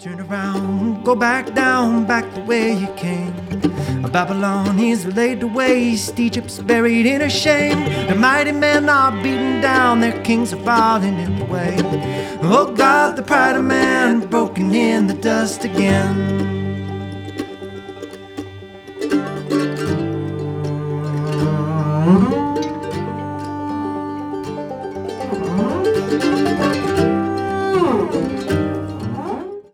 Turn around, go back down, back the way you came. Babylon is laid to waste, Egypt's buried in her shame. The mighty men are beaten down, their kings are falling in the way. Oh God, the pride of man broken in the dust again.